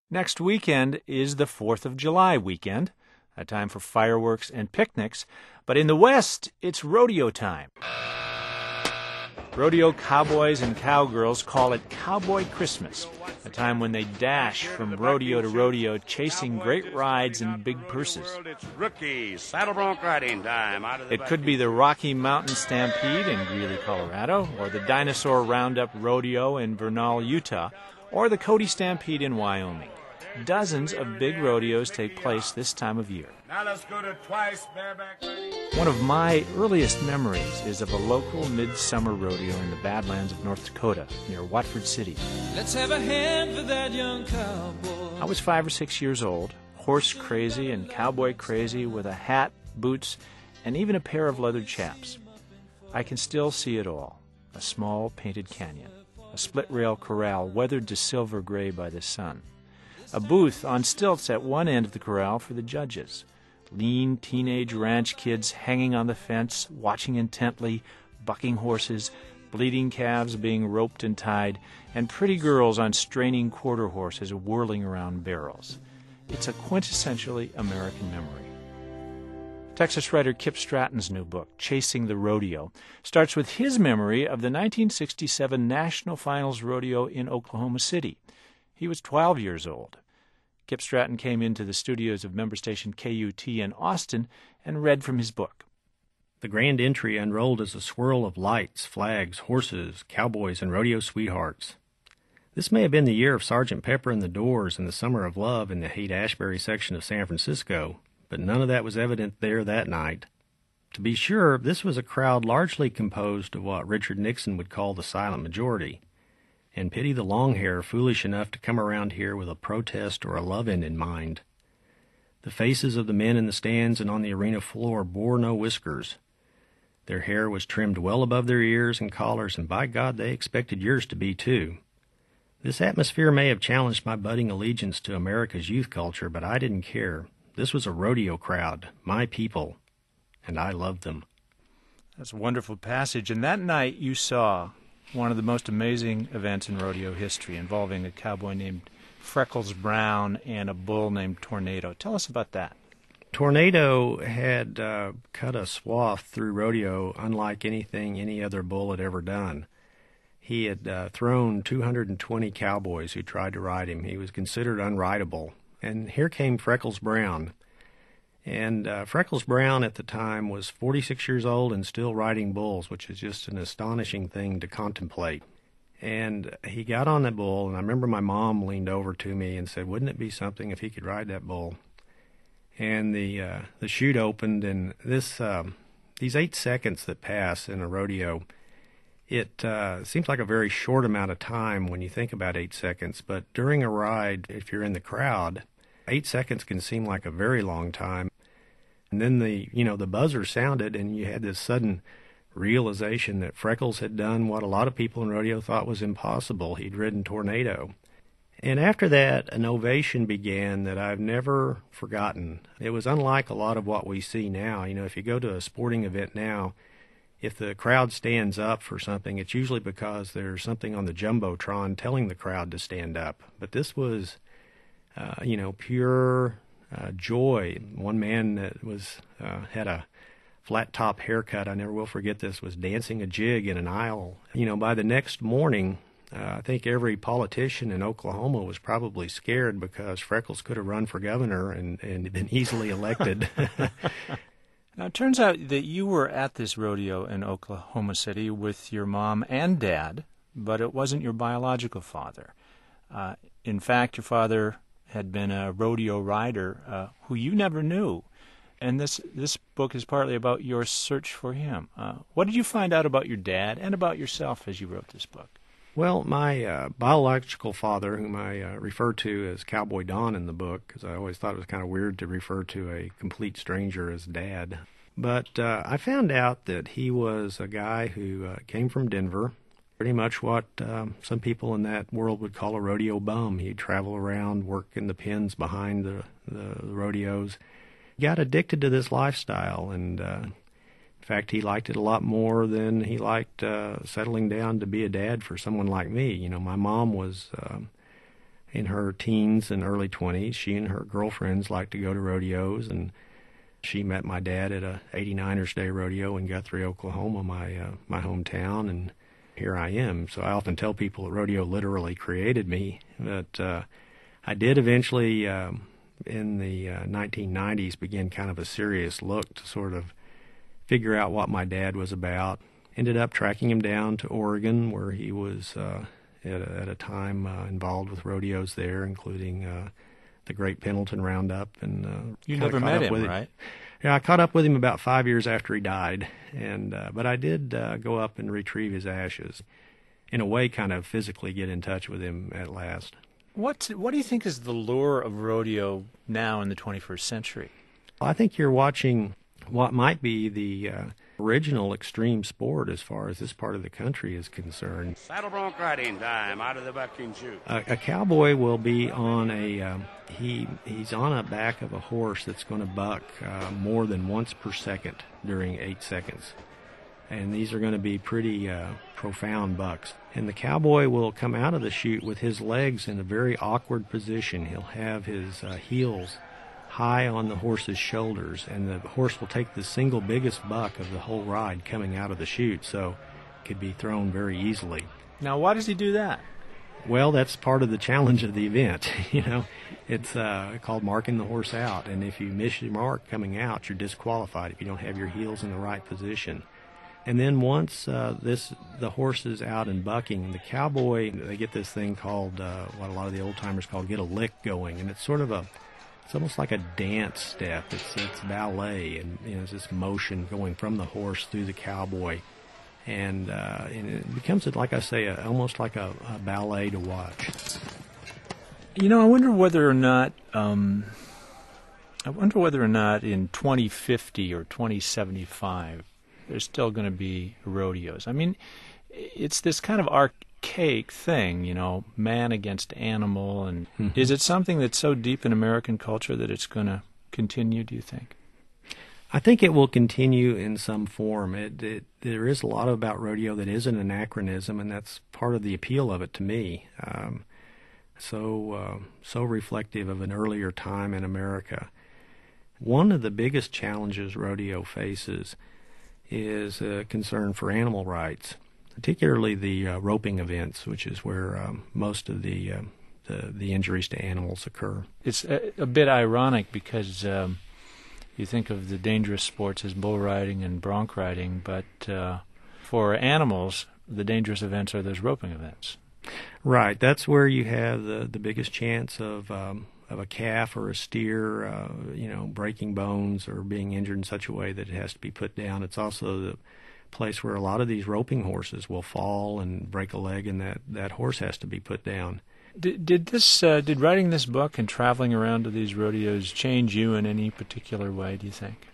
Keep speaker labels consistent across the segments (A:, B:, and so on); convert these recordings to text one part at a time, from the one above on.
A: Next weekend is the 4th of July weekend, a time for fireworks and picnics, but in the West, it's rodeo time. Rodeo cowboys and cowgirls call it Cowboy Christmas, a time when they dash from rodeo to rodeo, chasing great rides and big purses.
B: It's rookie saddle bronc riding time.
A: It could be the Rocky Mountain Stampede in Greeley, Colorado, or the Dinosaur Roundup Rodeo in Vernal, Utah, or the Cody Stampede in Wyoming. Dozens of big rodeos take place this time of year.
B: Now let's go to Twice Bareback Lady.
A: One of my earliest memories is of a local midsummer rodeo in the Badlands of North Dakota, near Watford City.
C: Let's have a hand for that young cowboy.
A: I was 5 or 6 years old, horse crazy and cowboy crazy, with a hat, boots, and even a pair of leather chaps. I can still see it all. A small painted canyon, a split-rail corral weathered to silver gray by the sun, a booth on stilts at one end of the corral for the judges, lean teenage ranch kids hanging on the fence, watching intently, bucking horses, bleeding calves being roped and tied, and pretty girls on straining quarter horses whirling around barrels. It's a quintessentially American memory. Texas writer Kip Stratton's new book, Chasing the Rodeo, starts with his memory of the 1967 National Finals Rodeo in Oklahoma City. He was 12 years old. Kip Stratton came into the studios of member station KUT in Austin and read from his book.
D: The grand entry unrolled as a swirl of lights, flags, horses, cowboys, and rodeo sweethearts. This may have been the year of Sgt. Pepper and the Doors and the Summer of Love in the Haight-Ashbury section of San Francisco, but none of that was evident there that night. To be sure, this was a crowd largely composed of what Richard Nixon would call the silent majority. And pity the long hair foolish enough to come around here with a protest or a love-in in mind. The faces of the men in the stands and on the arena floor bore no whiskers. Their hair was trimmed well above their ears and collars, and by God, they expected yours to be too. This atmosphere may have challenged my budding allegiance to America's youth culture, but I didn't care. This was a rodeo crowd, my people, and I loved them.
A: That's a wonderful passage. And that night you saw one of the most amazing events in rodeo history, involving a cowboy named Freckles Brown and a bull named Tornado. Tell us about that.
D: Tornado had cut a swath through rodeo unlike anything any other bull had ever done. He had thrown 220 cowboys who tried to ride him. He was considered unrideable. And here came Freckles Brown. And Freckles Brown at the time was 46 years old and still riding bulls, which is just an astonishing thing to contemplate. And he got on that bull, and I remember my mom leaned over to me and said, wouldn't it be something if he could ride that bull? And the chute opened, and these 8 seconds that pass in a rodeo, it seems like a very short amount of time when you think about 8 seconds, but during a ride, if you're in the crowd, 8 seconds can seem like a very long time. And then the buzzer sounded, and you had this sudden realization that Freckles had done what a lot of people in rodeo thought was impossible. He'd ridden Tornado. And after that, an ovation began that I've never forgotten. It was unlike a lot of what we see now. If you go to a sporting event now, if the crowd stands up for something, it's usually because there's something on the Jumbotron telling the crowd to stand up. But this was, pure joy. One man that had a flat-top haircut, I never will forget this, was dancing a jig in an aisle. By the next morning, I think every politician in Oklahoma was probably scared because Freckles could have run for governor and been easily elected.
A: Now, it turns out that you were at this rodeo in Oklahoma City with your mom and dad, but it wasn't your biological father. In fact, your father had been a rodeo rider who you never knew. And this book is partly about your search for him. What did you find out about your dad and about yourself as you wrote this book?
D: Well, my biological father, whom I refer to as Cowboy Don in the book, because I always thought it was kind of weird to refer to a complete stranger as Dad. But I found out that he was a guy who came from Denver, pretty much what some people in that world would call a rodeo bum. He'd travel around, work in the pens behind the rodeos. He got addicted to this lifestyle, and in fact, he liked it a lot more than he liked settling down to be a dad for someone like me. My mom was in her teens and early 20s. She and her girlfriends liked to go to rodeos, and she met my dad at a 89ers Day rodeo in Guthrie, Oklahoma, my hometown, and here I am. So I often tell people that rodeo literally created me. But I did eventually, in the 1990s, begin kind of a serious look to sort of figure out what my dad was about. Ended up tracking him down to Oregon, where he was at a time involved with rodeos there, including the Great Pendleton Roundup. And
A: you never met him, right?
D: Yeah, I caught up with him about 5 years after he died, and but I did go up and retrieve his ashes. In a way, kind of physically get in touch with him at last.
A: What do you think is the lure of rodeo now in the 21st century?
D: I think you're watching what might be the original extreme sport as far as this part of the country is concerned.
B: Saddle bronc riding time out of the bucking chute.
D: A cowboy will be on he's on a back of a horse that's going to buck more than once per second during 8 seconds. And these are going to be pretty profound bucks. And the cowboy will come out of the chute with his legs in a very awkward position. He'll have his heels high on the horse's shoulders, and the horse will take the single biggest buck of the whole ride coming out of the chute, so it could be thrown very easily.
A: Now, why does he do that?
D: Well, that's part of the challenge of the event. It's called marking the horse out, and if you miss your mark coming out, you're disqualified if you don't have your heels in the right position. And then once the horse is out and bucking, the cowboy, they get this thing called, what a lot of the old-timers call get a lick going, and it's sort of it's almost like a dance step. It's ballet, and it's this motion going from the horse through the cowboy, and it becomes, like I say, almost like a ballet to watch.
A: I wonder whether or not in 2050 or 2075 there's still going to be rodeos. I mean, it's this kind of archaic thing, man against animal, and is it something that's so deep in American culture that it's going to continue, do you think?
D: I think it will continue in some form. There is a lot about rodeo that is an anachronism, and that's part of the appeal of it to me. So reflective of an earlier time in America. One of the biggest challenges rodeo faces is a concern for animal rights, particularly the roping events, which is where most of the injuries to animals occur.
A: It's a bit ironic because you think of the dangerous sports as bull riding and bronc riding, but for animals, the dangerous events are those roping events.
D: Right. That's where you have the biggest chance of a calf or a steer, breaking bones or being injured in such a way that it has to be put down. It's also the place where a lot of these roping horses will fall and break a leg, and that horse has to be put down.
A: Did writing this book and traveling around to these rodeos change you in any particular way, do you think?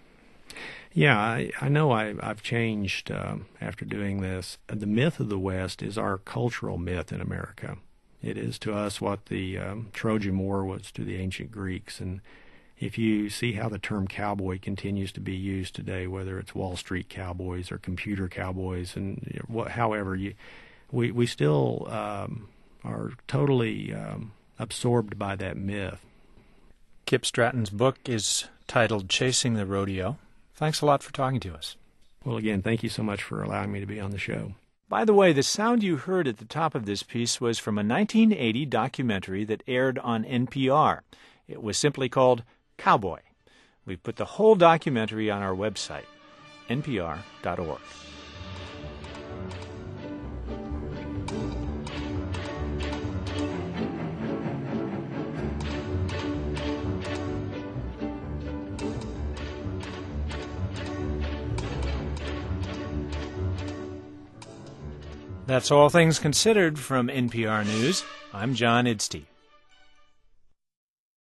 D: Yeah, I know I've changed after doing this. The myth of the West is our cultural myth in America. It is to us what the Trojan War was to the ancient Greeks. And if you see how the term cowboy continues to be used today, whether it's Wall Street cowboys or computer cowboys, and however, we still are totally absorbed by that myth.
A: Kip Stratton's book is titled Chasing the Rodeo. Thanks a lot for talking to us.
D: Well, again, thank you so much for allowing me to be on the show.
A: By the way, the sound you heard at the top of this piece was from a 1980 documentary that aired on NPR. It was simply called Cowboy. We've put the whole documentary on our website, npr.org. That's All Things Considered from NPR News. I'm John Idstein.